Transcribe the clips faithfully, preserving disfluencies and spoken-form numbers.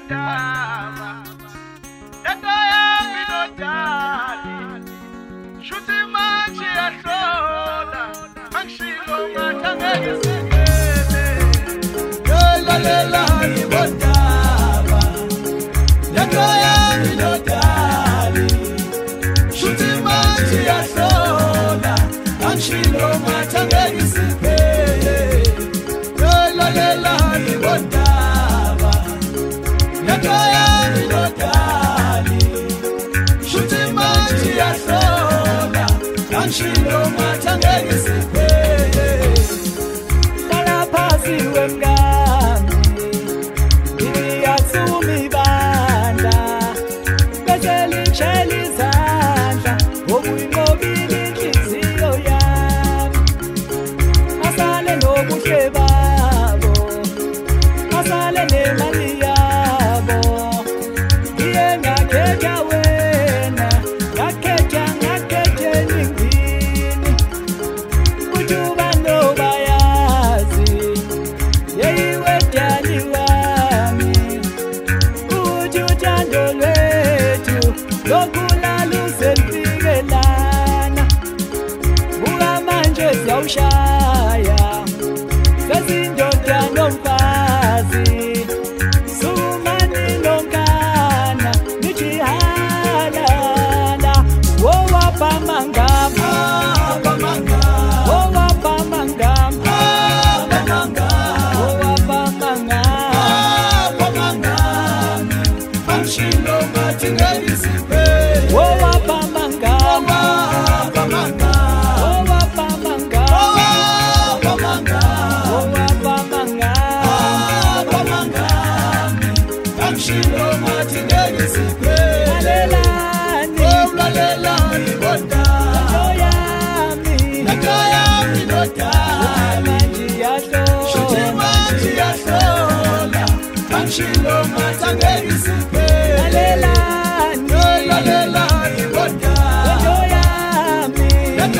nodaba Ento yami nodali Shuti manje yahlola Angishilo ngathangeke sikele Yelalela ngibodaba Ento yami nodali Shuti manje yahlola Angishilo ngathangeke sikele Yelalela ngibodaba Ento yami nodali Shuti manje yahlola Angishilo ngathangeke sikele Lala phasi wemngami Ngiyasumi banda Bese lintshela izandla Ngokuyinqobile inhliziyo yami Asale nobuhle babo Asale nemali yabo Ngiye ngakhetha wena Ngakhetha ngakhetha ningini Kujuba nobayazi Yeyiwe dali wami Kujuthando lwethu Lokulala usenfikelana Buka manje siyawushaya Sezindoda nomfazi Sumani nonkana Nijihalala Wowapa mangama Wowapa mangama Wowapa mangama Angishilo ngathi ngayisipe Wowapa mangama Wowapa mangama Wowapa mangama Angishilo ngathi ngayisipe Lalelani Lalelani bodwa Nto yami nodali Shuti manje yahlola Angishilo ngathi ngayisipe Lalelani Lalelani bodwa Nto yami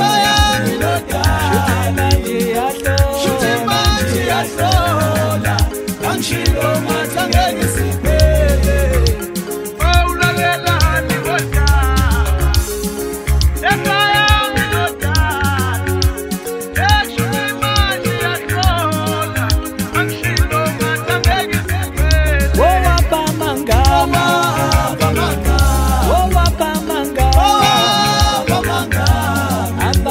nodali Shuti manje yahlola Angishilo ngathi ngayisipe Oh lalelani bodwa Nto yami nodali Shuti manje yahlola Angishilo ngathi ngayisipe Wowapa mangama Wowapa mangama Apa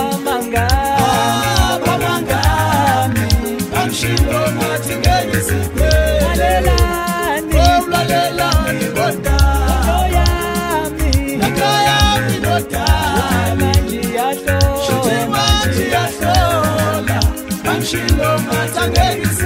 mangama Angishilo ngathi ngayisipe Lalelani Lalelani bodwa Nto yami nodali Shuti manje yahlola Angishilo ngathi ngayisipe